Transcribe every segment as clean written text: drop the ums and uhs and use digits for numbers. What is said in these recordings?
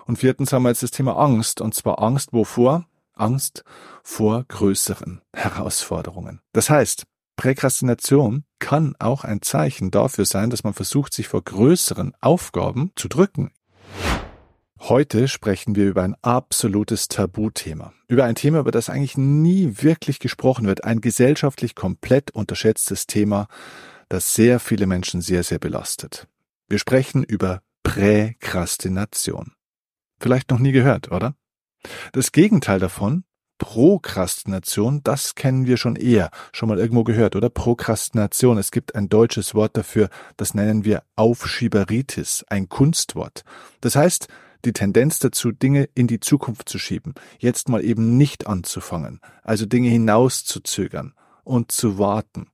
Und viertens haben wir jetzt das Thema Angst. Und zwar Angst wovor? Angst vor größeren Herausforderungen. Das heißt, Präkrastination kann auch ein Zeichen dafür sein, dass man versucht, sich vor größeren Aufgaben zu drücken. Heute sprechen wir über ein absolutes Tabuthema. Über ein Thema, über das eigentlich nie wirklich gesprochen wird. Ein gesellschaftlich komplett unterschätztes Thema, das sehr viele Menschen sehr, sehr belastet. Wir sprechen über Präkrastination. Vielleicht noch nie gehört, oder? Das Gegenteil davon, Prokrastination, das kennen wir schon mal irgendwo gehört, oder? Prokrastination, es gibt ein deutsches Wort dafür, das nennen wir Aufschieberitis, ein Kunstwort. Das heißt, die Tendenz dazu, Dinge in die Zukunft zu schieben, jetzt mal eben nicht anzufangen, also Dinge hinauszuzögern und zu warten.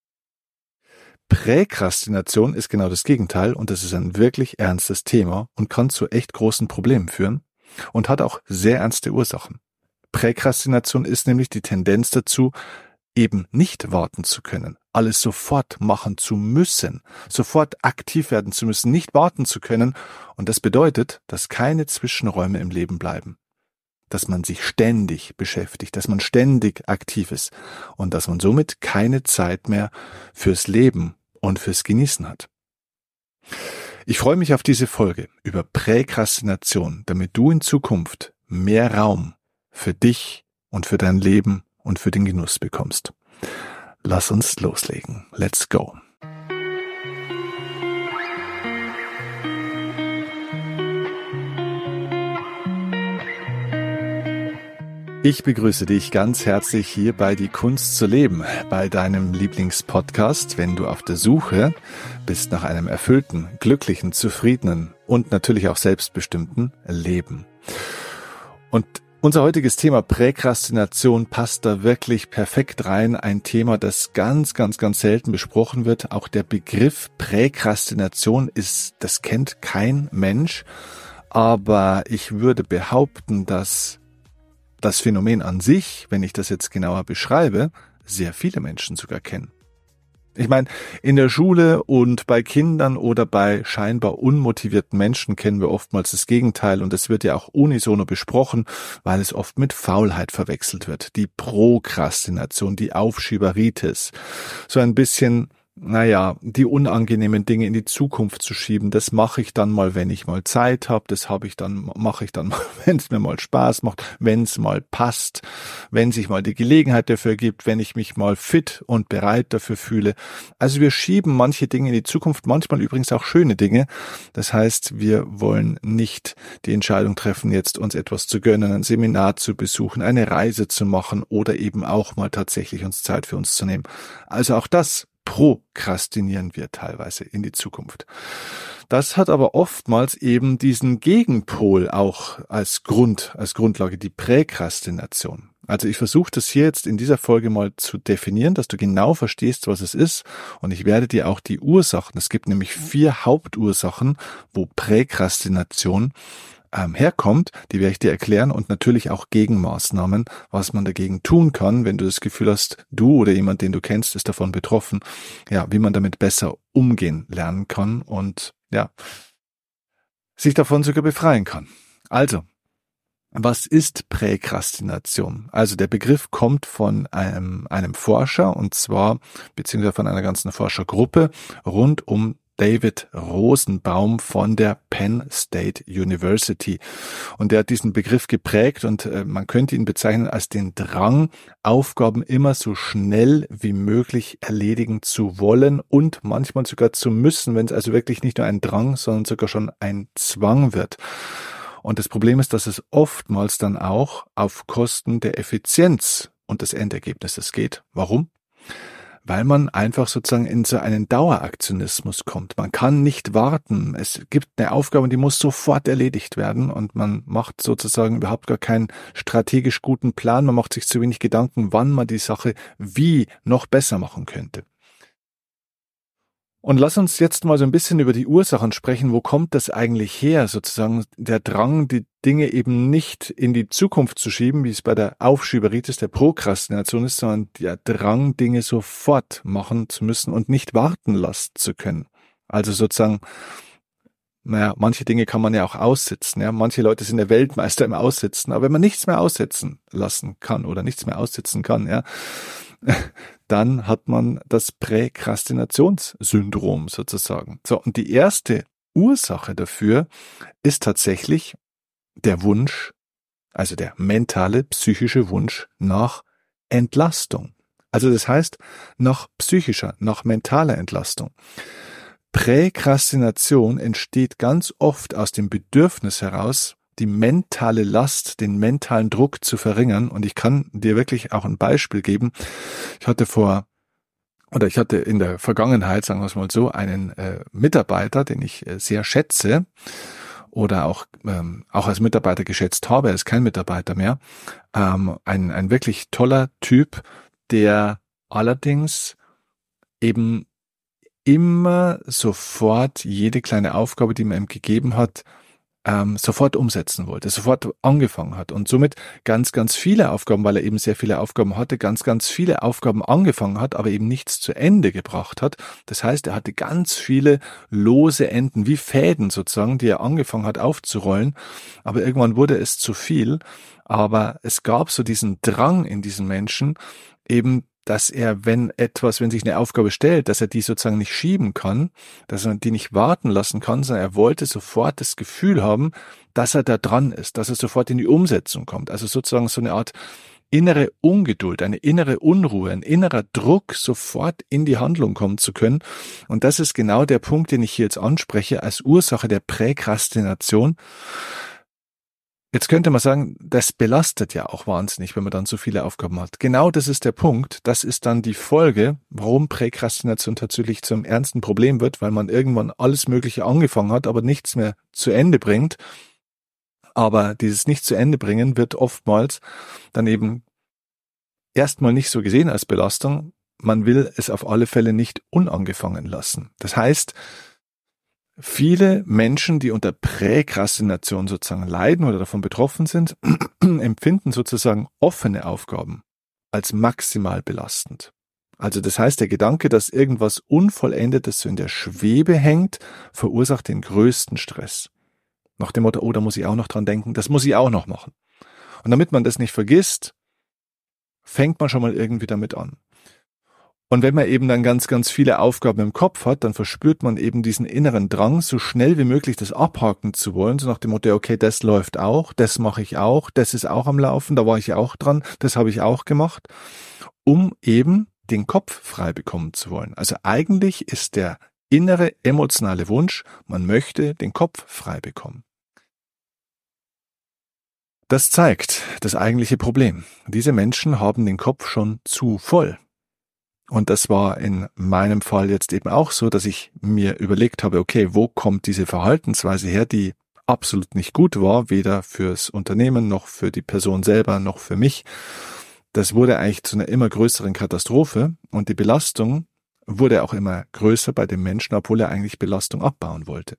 Präkrastination ist genau das Gegenteil und das ist ein wirklich ernstes Thema und kann zu echt großen Problemen führen und hat auch sehr ernste Ursachen. Präkrastination ist nämlich die Tendenz dazu, eben nicht warten zu können, alles sofort machen zu müssen, sofort aktiv werden zu müssen, nicht warten zu können. Und das bedeutet, dass keine Zwischenräume im Leben bleiben, dass man sich ständig beschäftigt, dass man ständig aktiv ist und dass man somit keine Zeit mehr fürs Leben und fürs Genießen hat. Ich freue mich auf diese Folge über Präkrastination, damit du in Zukunft mehr Raum für dich und für dein Leben und für den Genuss bekommst. Lass uns loslegen. Let's go. Ich begrüße dich ganz herzlich hier bei Die Kunst zu leben, bei deinem Lieblingspodcast, wenn du auf der Suche bist nach einem erfüllten, glücklichen, zufriedenen und natürlich auch selbstbestimmten Leben. Und unser heutiges Thema Präkrastination passt da wirklich perfekt rein. Ein Thema, das ganz, ganz, ganz selten besprochen wird. Auch der Begriff Präkrastination das kennt kein Mensch. Aber ich würde behaupten, dass das Phänomen an sich, wenn ich das jetzt genauer beschreibe, sehr viele Menschen sogar kennen. Ich meine, in der Schule und bei Kindern oder bei scheinbar unmotivierten Menschen kennen wir oftmals das Gegenteil und es wird ja auch unisono besprochen, weil es oft mit Faulheit verwechselt wird. Die Prokrastination, die Aufschieberitis, so ein bisschen, die unangenehmen Dinge in die Zukunft zu schieben, das mache ich dann mal, wenn ich mal Zeit habe, mache ich dann mal, wenn es mir mal Spaß macht, wenn es mal passt, wenn sich mal die Gelegenheit dafür gibt, wenn ich mich mal fit und bereit dafür fühle. Also wir schieben manche Dinge in die Zukunft, manchmal übrigens auch schöne Dinge. Das heißt, wir wollen nicht die Entscheidung treffen, jetzt uns etwas zu gönnen, ein Seminar zu besuchen, eine Reise zu machen oder eben auch mal tatsächlich uns Zeit für uns zu nehmen. Also auch das prokrastinieren wir teilweise in die Zukunft. Das hat aber oftmals eben diesen Gegenpol auch als Grundlage, die Präkrastination. Also ich versuche das hier jetzt in dieser Folge mal zu definieren, dass du genau verstehst, was es ist. Und ich werde dir auch die Ursachen, es gibt nämlich 4 Hauptursachen, wo Präkrastination herkommt, die werde ich dir erklären und natürlich auch Gegenmaßnahmen, was man dagegen tun kann, wenn du das Gefühl hast, du oder jemand, den du kennst, ist davon betroffen, wie man damit besser umgehen lernen kann und sich davon sogar befreien kann. Also, was ist Präkrastination? Also der Begriff kommt von einem Forscher und zwar, beziehungsweise von einer ganzen Forschergruppe rund um David Rosenbaum von der Penn State University. Und der hat diesen Begriff geprägt und man könnte ihn bezeichnen als den Drang, Aufgaben immer so schnell wie möglich erledigen zu wollen und manchmal sogar zu müssen, wenn es also wirklich nicht nur ein Drang, sondern sogar schon ein Zwang wird. Und das Problem ist, dass es oftmals dann auch auf Kosten der Effizienz und des Endergebnisses geht. Warum? Weil man einfach sozusagen in so einen Daueraktionismus kommt. Man kann nicht warten. Es gibt eine Aufgabe, die muss sofort erledigt werden und man macht sozusagen überhaupt gar keinen strategisch guten Plan. Man macht sich zu wenig Gedanken, wann man die Sache wie noch besser machen könnte. Und lass uns jetzt mal so ein bisschen über die Ursachen sprechen. Wo kommt das eigentlich her, sozusagen der Drang, die Dinge eben nicht in die Zukunft zu schieben, wie es bei der Aufschieberitis, der Prokrastination ist, sondern der Drang, Dinge sofort machen zu müssen und nicht warten lassen zu können. Also sozusagen Naja, manche Dinge kann man ja auch aussitzen. Ja, manche Leute sind der Weltmeister im Aussitzen. Aber wenn man nichts mehr aussitzen lassen kann oder nichts mehr aussitzen kann, ja, dann hat man das Präkrastinationssyndrom sozusagen. So, und die erste Ursache dafür ist tatsächlich der Wunsch, also der mentale, psychische Wunsch nach Entlastung. Also das heißt, nach psychischer, nach mentaler Entlastung. Präkrastination entsteht ganz oft aus dem Bedürfnis heraus, die mentale Last, den mentalen Druck zu verringern. Und ich kann dir wirklich auch ein Beispiel geben. Ich hatte in der Vergangenheit, sagen wir es mal so, einen Mitarbeiter, den ich sehr schätze oder auch als Mitarbeiter geschätzt habe. Er ist kein Mitarbeiter mehr. Ein wirklich toller Typ, der allerdings eben immer sofort jede kleine Aufgabe, die man ihm gegeben hat, sofort umsetzen wollte, sofort angefangen hat und somit ganz, ganz viele Aufgaben, weil er eben sehr viele Aufgaben hatte, ganz, ganz viele Aufgaben angefangen hat, aber eben nichts zu Ende gebracht hat. Das heißt, er hatte ganz viele lose Enden, wie Fäden sozusagen, die er angefangen hat aufzurollen, aber irgendwann wurde es zu viel. Aber es gab so diesen Drang in diesem Menschen, eben, dass er, wenn sich eine Aufgabe stellt, dass er die sozusagen nicht schieben kann, dass er die nicht warten lassen kann, sondern er wollte sofort das Gefühl haben, dass er da dran ist, dass er sofort in die Umsetzung kommt. Also sozusagen so eine Art innere Ungeduld, eine innere Unruhe, ein innerer Druck, sofort in die Handlung kommen zu können. Und das ist genau der Punkt, den ich hier jetzt anspreche, als Ursache der Präkrastination. Jetzt könnte man sagen, das belastet ja auch wahnsinnig, wenn man dann so viele Aufgaben hat. Genau das ist der Punkt. Das ist dann die Folge, warum Präkrastination tatsächlich zum ernsten Problem wird, weil man irgendwann alles Mögliche angefangen hat, aber nichts mehr zu Ende bringt. Aber dieses nicht zu Ende bringen wird oftmals dann eben erstmal nicht so gesehen als Belastung. Man will es auf alle Fälle nicht unangefangen lassen. Das heißt, viele Menschen, die unter Präkrastination sozusagen leiden oder davon betroffen sind, empfinden sozusagen offene Aufgaben als maximal belastend. Also das heißt, der Gedanke, dass irgendwas Unvollendetes so in der Schwebe hängt, verursacht den größten Stress. Nach dem Motto, oh, da muss ich auch noch dran denken, das muss ich auch noch machen. Und damit man das nicht vergisst, fängt man schon mal irgendwie damit an. Und wenn man eben dann ganz, ganz viele Aufgaben im Kopf hat, dann verspürt man eben diesen inneren Drang, so schnell wie möglich das abhaken zu wollen, so nach dem Motto, okay, das läuft auch, das mache ich auch, das ist auch am Laufen, da war ich auch dran, das habe ich auch gemacht, um eben den Kopf frei bekommen zu wollen. Also eigentlich ist der innere emotionale Wunsch, man möchte den Kopf frei bekommen. Das zeigt das eigentliche Problem. Diese Menschen haben den Kopf schon zu voll. Und das war in meinem Fall jetzt eben auch so, dass ich mir überlegt habe, okay, wo kommt diese Verhaltensweise her, die absolut nicht gut war, weder fürs Unternehmen noch für die Person selber noch für mich. Das wurde eigentlich zu einer immer größeren Katastrophe und die Belastung wurde auch immer größer bei dem Menschen, obwohl er eigentlich Belastung abbauen wollte.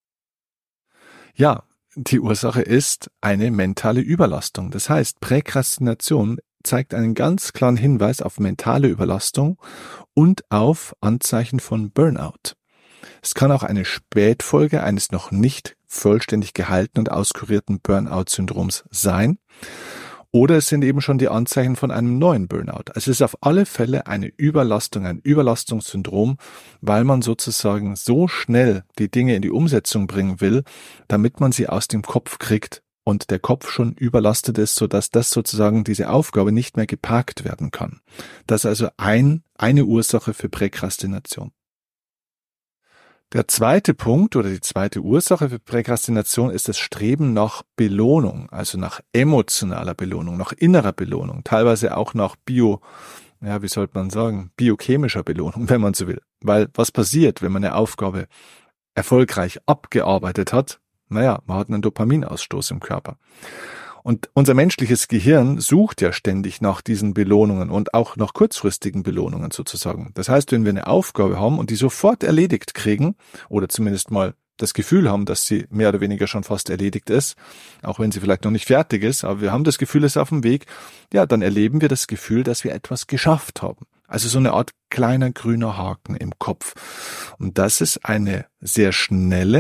Ja, die Ursache ist eine mentale Überlastung. Das heißt, Präkrastination zeigt einen ganz klaren Hinweis auf mentale Überlastung und auf Anzeichen von Burnout. Es kann auch eine Spätfolge eines noch nicht vollständig gehaltenen und auskurierten Burnout-Syndroms sein. Oder es sind eben schon die Anzeichen von einem neuen Burnout. Also es ist auf alle Fälle eine Überlastung, ein Überlastungssyndrom, weil man sozusagen so schnell die Dinge in die Umsetzung bringen will, damit man sie aus dem Kopf kriegt und der Kopf schon überlastet ist, sodass das sozusagen diese Aufgabe nicht mehr geparkt werden kann. Das ist also eine Ursache für Präkrastination. Der zweite Punkt oder die zweite Ursache für Präkrastination ist das Streben nach Belohnung, also nach emotionaler Belohnung, nach innerer Belohnung, teilweise auch nach biochemischer Belohnung, wenn man so will. Weil was passiert, wenn man eine Aufgabe erfolgreich abgearbeitet hat? Man hat einen Dopaminausstoß im Körper. Und unser menschliches Gehirn sucht ja ständig nach diesen Belohnungen und auch nach kurzfristigen Belohnungen sozusagen. Das heißt, wenn wir eine Aufgabe haben und die sofort erledigt kriegen oder zumindest mal das Gefühl haben, dass sie mehr oder weniger schon fast erledigt ist, auch wenn sie vielleicht noch nicht fertig ist, aber wir haben das Gefühl, es ist auf dem Weg, ja, dann erleben wir das Gefühl, dass wir etwas geschafft haben. Also so eine Art kleiner grüner Haken im Kopf. Und das ist eine sehr schnelle,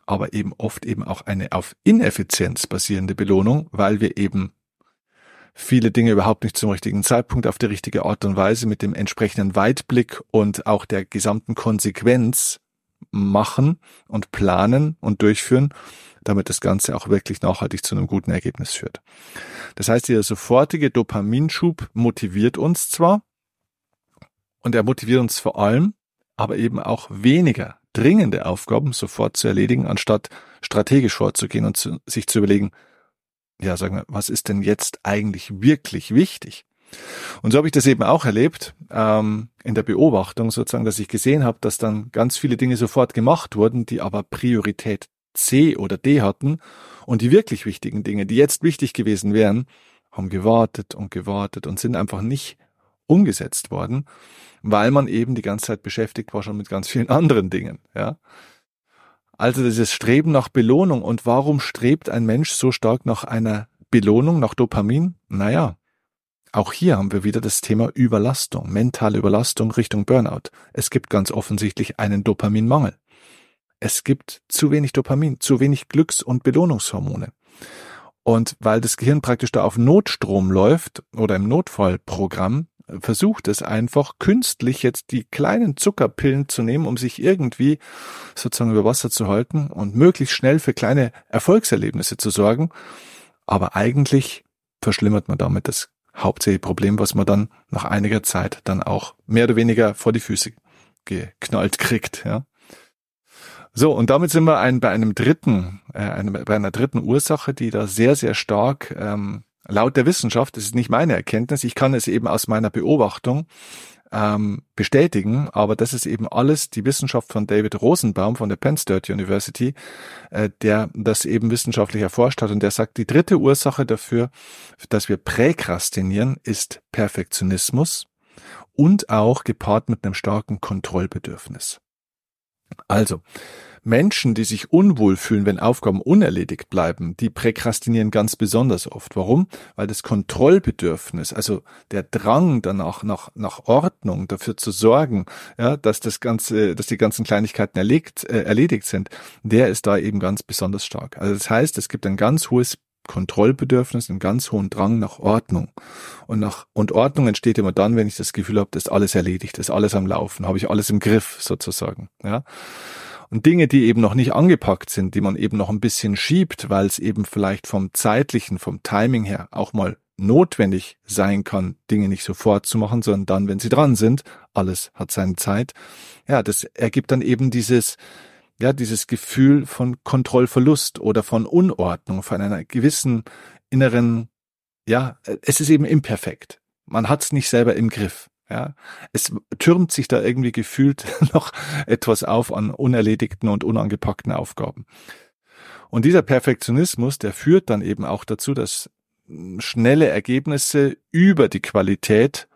aber eben oft eben auch eine auf Ineffizienz basierende Belohnung, weil wir eben viele Dinge überhaupt nicht zum richtigen Zeitpunkt auf die richtige Art und Weise mit dem entsprechenden Weitblick und auch der gesamten Konsequenz machen und planen und durchführen, damit das Ganze auch wirklich nachhaltig zu einem guten Ergebnis führt. Das heißt, dieser sofortige Dopaminschub motiviert uns zwar, und er motiviert uns vor allem, aber eben auch weniger dringende Aufgaben sofort zu erledigen, anstatt strategisch vorzugehen und sich zu überlegen, ja, sagen wir, was ist denn jetzt eigentlich wirklich wichtig? Und so habe ich das eben auch erlebt, in der Beobachtung sozusagen, dass ich gesehen habe, dass dann ganz viele Dinge sofort gemacht wurden, die aber Priorität C oder D hatten, und die wirklich wichtigen Dinge, die jetzt wichtig gewesen wären, haben gewartet und sind einfach nicht umgesetzt worden, weil man eben die ganze Zeit beschäftigt war schon mit ganz vielen anderen Dingen, ja. Also dieses Streben nach Belohnung. Und warum strebt ein Mensch so stark nach einer Belohnung, nach Dopamin? Naja, auch hier haben wir wieder das Thema Überlastung, mentale Überlastung Richtung Burnout. Es gibt ganz offensichtlich einen Dopaminmangel. Es gibt zu wenig Dopamin, zu wenig Glücks- und Belohnungshormone. Und weil das Gehirn praktisch da auf Notstrom läuft oder im Notfallprogramm, versucht es einfach künstlich jetzt die kleinen Zuckerpillen zu nehmen, um sich irgendwie sozusagen über Wasser zu halten und möglichst schnell für kleine Erfolgserlebnisse zu sorgen. Aber eigentlich verschlimmert man damit das hauptsächliche Problem, was man dann nach einiger Zeit dann auch mehr oder weniger vor die Füße geknallt kriegt, ja. So, und damit sind wir bei einer dritten Ursache, die da sehr, sehr stark laut der Wissenschaft, das ist nicht meine Erkenntnis, ich kann es eben aus meiner Beobachtung bestätigen, aber das ist eben alles die Wissenschaft von David Rosenbaum von der Penn State University, der das eben wissenschaftlich erforscht hat, und der sagt, die dritte Ursache dafür, dass wir präkrastinieren, ist Perfektionismus und auch gepaart mit einem starken Kontrollbedürfnis. Also, Menschen, die sich unwohl fühlen, wenn Aufgaben unerledigt bleiben, die präkrastinieren ganz besonders oft. Warum? Weil das Kontrollbedürfnis, also der Drang danach, nach Ordnung, dafür zu sorgen, ja, dass die ganzen Kleinigkeiten erledigt sind, der ist da eben ganz besonders stark. Also das heißt, es gibt ein ganz hohes Kontrollbedürfnis, einen ganz hohen Drang nach Ordnung. Und Ordnung entsteht immer dann, wenn ich das Gefühl habe, das ist alles erledigt, das ist alles am Laufen, habe ich alles im Griff sozusagen, ja. Und Dinge, die eben noch nicht angepackt sind, die man eben noch ein bisschen schiebt, weil es eben vielleicht vom Timing her auch mal notwendig sein kann, Dinge nicht sofort zu machen, sondern dann, wenn sie dran sind, alles hat seine Zeit. Ja, das ergibt dann eben dieses Gefühl von Kontrollverlust oder von Unordnung, von einer gewissen inneren, es ist eben imperfekt. Man hat es nicht selber im Griff. Ja, es türmt sich da irgendwie gefühlt noch etwas auf an unerledigten und unangepackten Aufgaben. Und dieser Perfektionismus, der führt dann eben auch dazu, dass schnelle Ergebnisse über die Qualität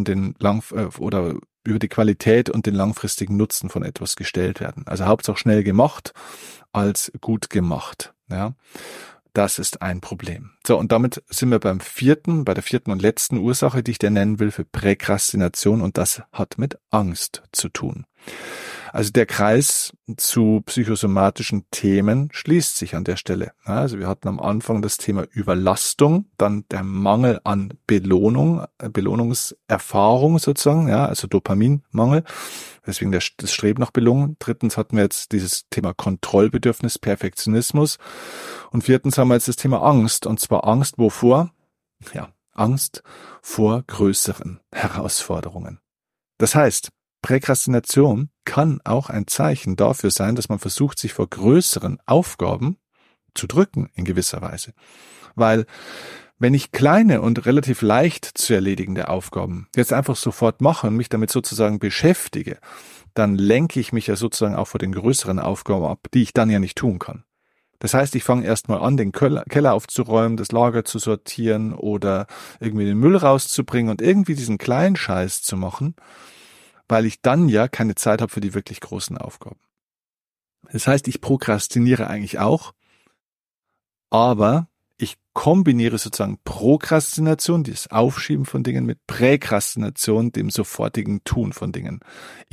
über die Qualität und den langfristigen Nutzen von etwas gestellt werden. Also Hauptsache schnell gemacht als gut gemacht. Ja. Das ist ein Problem. So, und damit sind wir bei der vierten und letzten Ursache, die ich dir nennen will, für Präkrastination, und das hat mit Angst zu tun. Also der Kreis zu psychosomatischen Themen schließt sich an der Stelle. Also wir hatten am Anfang das Thema Überlastung, dann der Mangel an Belohnungserfahrung sozusagen, also Dopaminmangel, deswegen das Streben nach Belohnung. Drittens hatten wir jetzt dieses Thema Kontrollbedürfnis, Perfektionismus, und viertens haben wir jetzt das Thema Angst, und zwar Angst wovor? Ja, Angst vor größeren Herausforderungen. Das heißt, Präkrastination kann auch ein Zeichen dafür sein, dass man versucht, sich vor größeren Aufgaben zu drücken in gewisser Weise. Weil wenn ich kleine und relativ leicht zu erledigende Aufgaben jetzt einfach sofort mache und mich damit sozusagen beschäftige, dann lenke ich mich ja sozusagen auch vor den größeren Aufgaben ab, die ich dann ja nicht tun kann. Das heißt, ich fange erstmal an, den Keller aufzuräumen, das Lager zu sortieren oder irgendwie den Müll rauszubringen und irgendwie diesen kleinen Scheiß zu machen, weil ich dann ja keine Zeit habe für die wirklich großen Aufgaben. Das heißt, ich prokrastiniere eigentlich auch, aber ich kombiniere sozusagen Prokrastination, das Aufschieben von Dingen, mit Präkrastination, dem sofortigen Tun von Dingen. Ich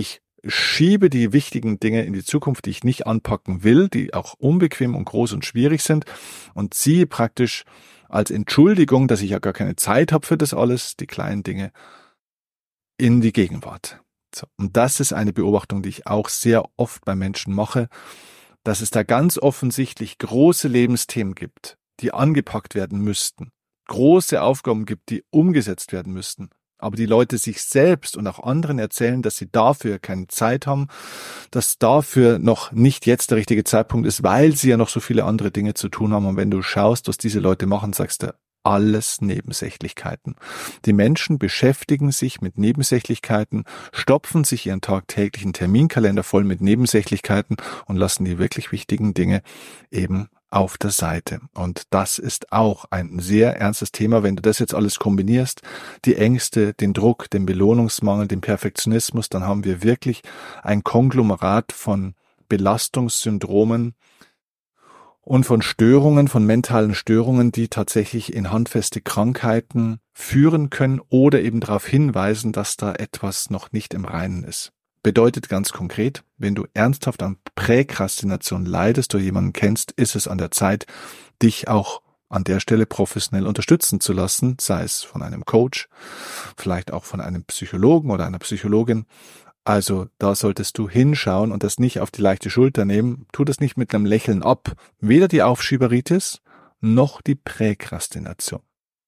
schiebe die wichtigen Dinge in die Zukunft, die ich nicht anpacken will, die auch unbequem und groß und schwierig sind, und ziehe praktisch als Entschuldigung, dass ich ja gar keine Zeit habe für das alles, die kleinen Dinge in die Gegenwart. So. Und das ist eine Beobachtung, die ich auch sehr oft bei Menschen mache, dass es da ganz offensichtlich große Lebensthemen gibt, die angepackt werden müssten, große Aufgaben gibt, die umgesetzt werden müssten, aber die Leute sich selbst und auch anderen erzählen, dass sie dafür keine Zeit haben, dass dafür noch nicht jetzt der richtige Zeitpunkt ist, weil sie ja noch so viele andere Dinge zu tun haben. Und wenn du schaust, was diese Leute machen, sagst du, alles Nebensächlichkeiten. Die Menschen beschäftigen sich mit Nebensächlichkeiten, stopfen sich ihren tagtäglichen Terminkalender voll mit Nebensächlichkeiten und lassen die wirklich wichtigen Dinge eben auf der Seite. Und das ist auch ein sehr ernstes Thema, wenn du das jetzt alles kombinierst, die Ängste, den Druck, den Belohnungsmangel, den Perfektionismus, dann haben wir wirklich ein Konglomerat von Belastungssyndromen und von Störungen, von mentalen Störungen, die tatsächlich in handfeste Krankheiten führen können oder eben darauf hinweisen, dass da etwas noch nicht im Reinen ist. Bedeutet ganz konkret, wenn du ernsthaft an Präkrastination leidest oder jemanden kennst, ist es an der Zeit, dich auch an der Stelle professionell unterstützen zu lassen, sei es von einem Coach, vielleicht auch von einem Psychologen oder einer Psychologin. Also da solltest du hinschauen und das nicht auf die leichte Schulter nehmen. Tu das nicht mit einem Lächeln ab. Weder die Aufschieberitis noch die Präkrastination.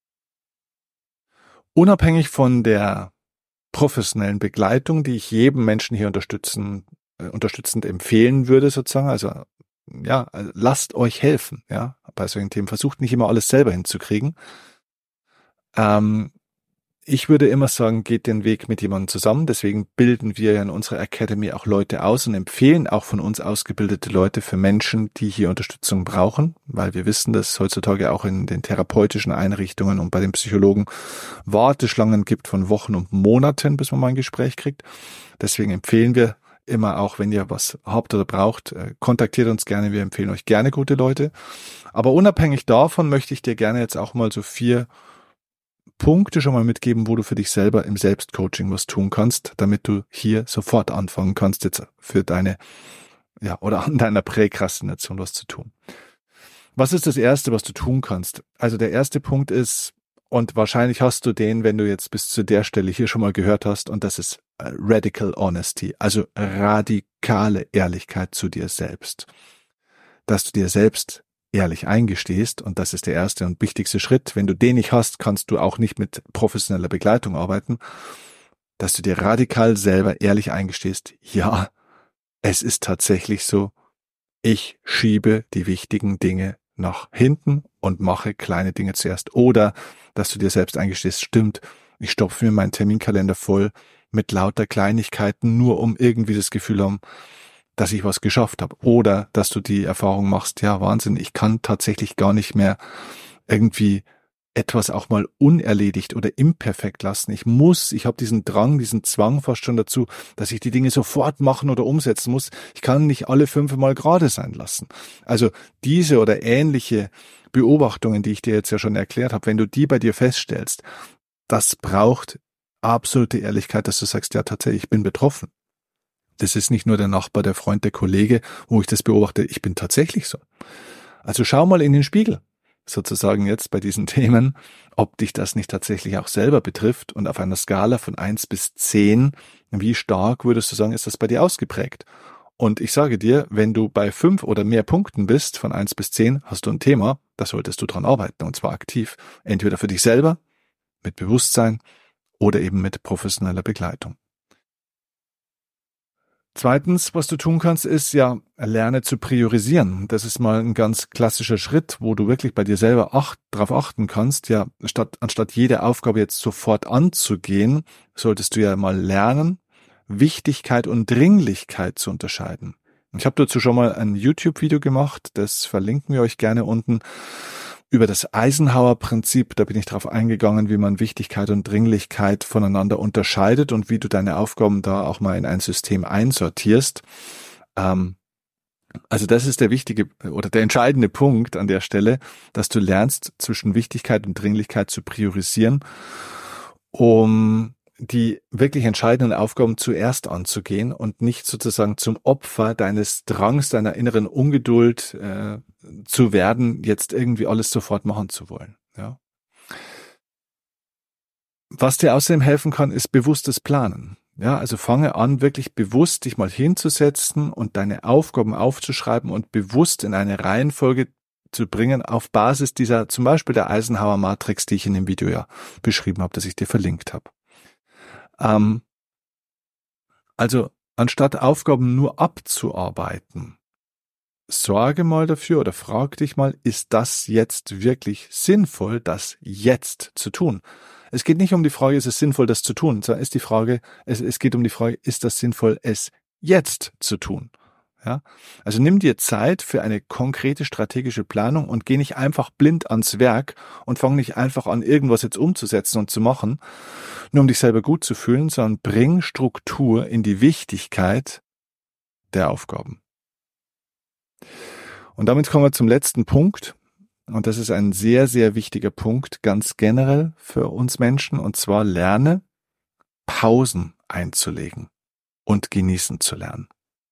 Unabhängig von der professionellen Begleitung, die ich jedem Menschen hier unterstützend empfehlen würde, sozusagen. Also ja, lasst euch helfen, ja, bei solchen Themen. Versucht nicht immer alles selber hinzukriegen. Ich würde immer sagen, geht den Weg mit jemandem zusammen. Deswegen bilden wir ja in unserer Academy auch Leute aus und empfehlen auch von uns ausgebildete Leute für Menschen, die hier Unterstützung brauchen, weil wir wissen, dass es heutzutage auch in den therapeutischen Einrichtungen und bei den Psychologen Warteschlangen gibt von Wochen und Monaten, bis man mal ein Gespräch kriegt. Deswegen empfehlen wir immer auch, wenn ihr was habt oder braucht, kontaktiert uns gerne. Wir empfehlen euch gerne gute Leute. Aber unabhängig davon möchte ich dir gerne jetzt auch mal so 4 Punkte schon mal mitgeben, wo du für dich selber im Selbstcoaching was tun kannst, damit du hier sofort anfangen kannst, jetzt für deine, ja, oder an deiner Präkrastination was zu tun. Was ist das Erste, was du tun kannst? Also der erste Punkt ist, und wahrscheinlich hast du den, wenn du jetzt bis zu der Stelle hier schon mal gehört hast, und das ist Radical Honesty, also radikale Ehrlichkeit zu dir selbst. Dass du dir selbst ehrlich eingestehst, und das ist der erste und wichtigste Schritt. Wenn du den nicht hast, kannst du auch nicht mit professioneller Begleitung arbeiten, dass du dir radikal selber ehrlich eingestehst, ja, es ist tatsächlich so, ich schiebe die wichtigen Dinge nach hinten und mache kleine Dinge zuerst. Oder, dass du dir selbst eingestehst, stimmt, ich stopfe mir meinen Terminkalender voll mit lauter Kleinigkeiten, nur um irgendwie das Gefühl haben, dass ich was geschafft habe. Oder dass du die Erfahrung machst, ja, Wahnsinn, ich kann tatsächlich gar nicht mehr irgendwie etwas auch mal unerledigt oder imperfekt lassen. Ich habe diesen Drang, diesen Zwang fast schon dazu, dass ich die Dinge sofort machen oder umsetzen muss. Ich kann nicht alle 5 Mal gerade sein lassen. Also diese oder ähnliche Beobachtungen, die ich dir jetzt ja schon erklärt habe, wenn du die bei dir feststellst, das braucht absolute Ehrlichkeit, dass du sagst, ja, tatsächlich, ich bin betroffen. Das ist nicht nur der Nachbar, der Freund, der Kollege, wo ich das beobachte, ich bin tatsächlich so. Also schau mal in den Spiegel, sozusagen jetzt bei diesen Themen, ob dich das nicht tatsächlich auch selber betrifft, und auf einer Skala von 1 bis 10, wie stark würdest du sagen, ist das bei dir ausgeprägt? Und ich sage dir, wenn du bei 5 oder mehr Punkten bist, von 1 bis 10, hast du ein Thema, da solltest du dran arbeiten, und zwar aktiv. Entweder für dich selber, mit Bewusstsein oder eben mit professioneller Begleitung. Zweitens, was du tun kannst, ist ja, lerne zu priorisieren. Das ist mal ein ganz klassischer Schritt, wo du wirklich bei dir selber darauf achten kannst. Ja, anstatt jede Aufgabe jetzt sofort anzugehen, solltest du ja mal lernen, Wichtigkeit und Dringlichkeit zu unterscheiden. Ich habe dazu schon mal ein YouTube-Video gemacht, das verlinken wir euch gerne unten, über das Eisenhower-Prinzip. Da bin ich darauf eingegangen, wie man Wichtigkeit und Dringlichkeit voneinander unterscheidet und wie du deine Aufgaben da auch mal in ein System einsortierst. Also das ist der wichtige oder der entscheidende Punkt an der Stelle, dass du lernst, zwischen Wichtigkeit und Dringlichkeit zu priorisieren, um die wirklich entscheidenden Aufgaben zuerst anzugehen und nicht sozusagen zum Opfer deines Drangs, deiner inneren Ungeduld zu werden, jetzt irgendwie alles sofort machen zu wollen. Ja. Was dir außerdem helfen kann, ist bewusstes Planen. Ja, also fange an, wirklich bewusst dich mal hinzusetzen und deine Aufgaben aufzuschreiben und bewusst in eine Reihenfolge zu bringen auf Basis dieser, zum Beispiel der Eisenhower Matrix, die ich in dem Video ja beschrieben habe, das ich dir verlinkt habe. Also anstatt Aufgaben nur abzuarbeiten, sorge mal dafür oder frag dich mal, ist das jetzt wirklich sinnvoll, das jetzt zu tun? Es geht nicht um die Frage, ist es sinnvoll, das zu tun, sondern ist die Frage, es geht um die Frage, ist das sinnvoll, es jetzt zu tun? Ja? Also nimm dir Zeit für eine konkrete strategische Planung und geh nicht einfach blind ans Werk und fang nicht einfach an, irgendwas jetzt umzusetzen und zu machen, nur um dich selber gut zu fühlen, sondern bring Struktur in die Wichtigkeit der Aufgaben. Und damit kommen wir zum letzten Punkt. Und das ist ein sehr, sehr wichtiger Punkt, ganz generell für uns Menschen. Und zwar lerne, Pausen einzulegen und genießen zu lernen.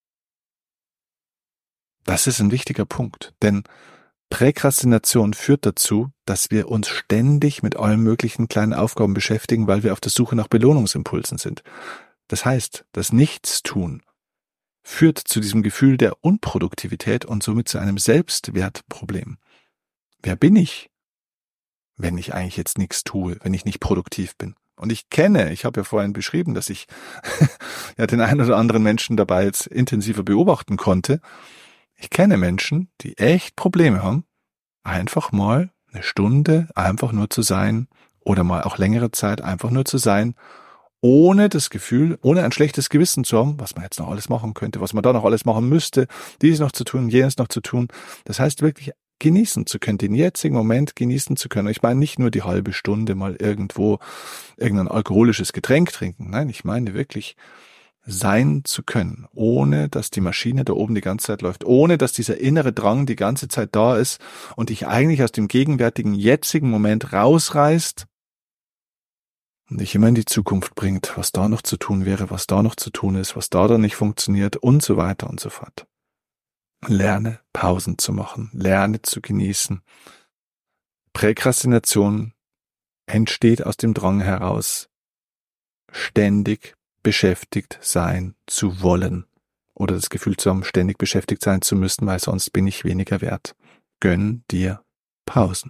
Das ist ein wichtiger Punkt, denn Präkrastination führt dazu, dass wir uns ständig mit allen möglichen kleinen Aufgaben beschäftigen, weil wir auf der Suche nach Belohnungsimpulsen sind. Das heißt, das Nichtstun führt zu diesem Gefühl der Unproduktivität und somit zu einem Selbstwertproblem. Wer bin ich, wenn ich eigentlich jetzt nichts tue, wenn ich nicht produktiv bin? Und ich habe ja vorhin beschrieben, dass ich ja den einen oder anderen Menschen dabei jetzt intensiver beobachten konnte. Ich kenne Menschen, die echt Probleme haben, einfach mal eine Stunde einfach nur zu sein oder mal auch längere Zeit einfach nur zu sein, ohne das Gefühl, ohne ein schlechtes Gewissen zu haben, was man jetzt noch alles machen könnte, was man da noch alles machen müsste, dies noch zu tun, jenes noch zu tun. Das heißt wirklich genießen zu können, den jetzigen Moment genießen zu können. Ich meine nicht nur die halbe Stunde mal irgendwo irgendein alkoholisches Getränk trinken. Nein, ich meine wirklich sein zu können, ohne dass die Maschine da oben die ganze Zeit läuft, ohne dass dieser innere Drang die ganze Zeit da ist und dich eigentlich aus dem gegenwärtigen, jetzigen Moment rausreißt und dich immer in die Zukunft bringt, was da noch zu tun wäre, was da noch zu tun ist, was da dann nicht funktioniert und so weiter und so fort. Lerne Pausen zu machen, lerne zu genießen. Präkrastination entsteht aus dem Drang heraus, ständig beschäftigt sein zu wollen oder das Gefühl zu haben, ständig beschäftigt sein zu müssen, weil sonst bin ich weniger wert. Gönn dir Pausen.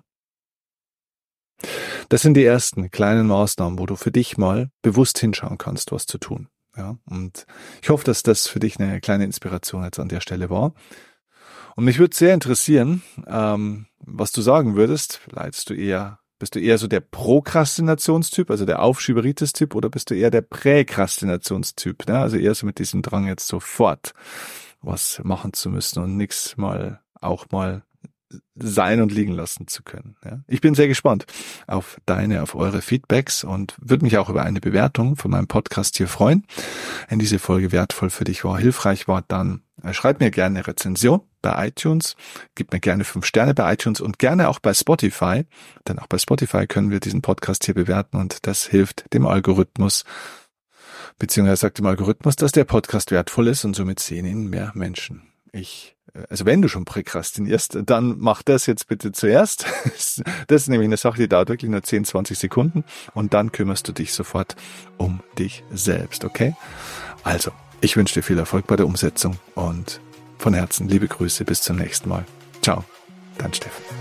Das sind die ersten kleinen Maßnahmen, wo du für dich mal bewusst hinschauen kannst, was zu tun. Ja, und ich hoffe, dass das für dich eine kleine Inspiration jetzt an der Stelle war. Und mich würde sehr interessieren, was du sagen würdest. Bist du eher so der Prokrastinationstyp, also der Aufschieberitis-Typ, oder bist du eher der Präkrastinationstyp, ne? Also eher so mit diesem Drang jetzt sofort was machen zu müssen und nichts mal sein und liegen lassen zu können. Ja? Ich bin sehr gespannt auf eure Feedbacks und würde mich auch über eine Bewertung von meinem Podcast hier freuen. Wenn diese Folge wertvoll für dich war, hilfreich war, dann schreib mir gerne eine Rezension bei iTunes, gib mir gerne 5 Sterne bei iTunes und gerne auch bei Spotify, denn auch bei Spotify können wir diesen Podcast hier bewerten und das hilft dem Algorithmus, beziehungsweise sagt dem Algorithmus, dass der Podcast wertvoll ist und somit sehen ihn mehr Menschen. Also wenn du schon präkrastinierst, dann mach das jetzt bitte zuerst. Das ist nämlich eine Sache, die dauert wirklich nur 10, 20 Sekunden und dann kümmerst du dich sofort um dich selbst, okay? Also, ich wünsche dir viel Erfolg bei der Umsetzung und von Herzen liebe Grüße, bis zum nächsten Mal. Ciao, dein Steffen.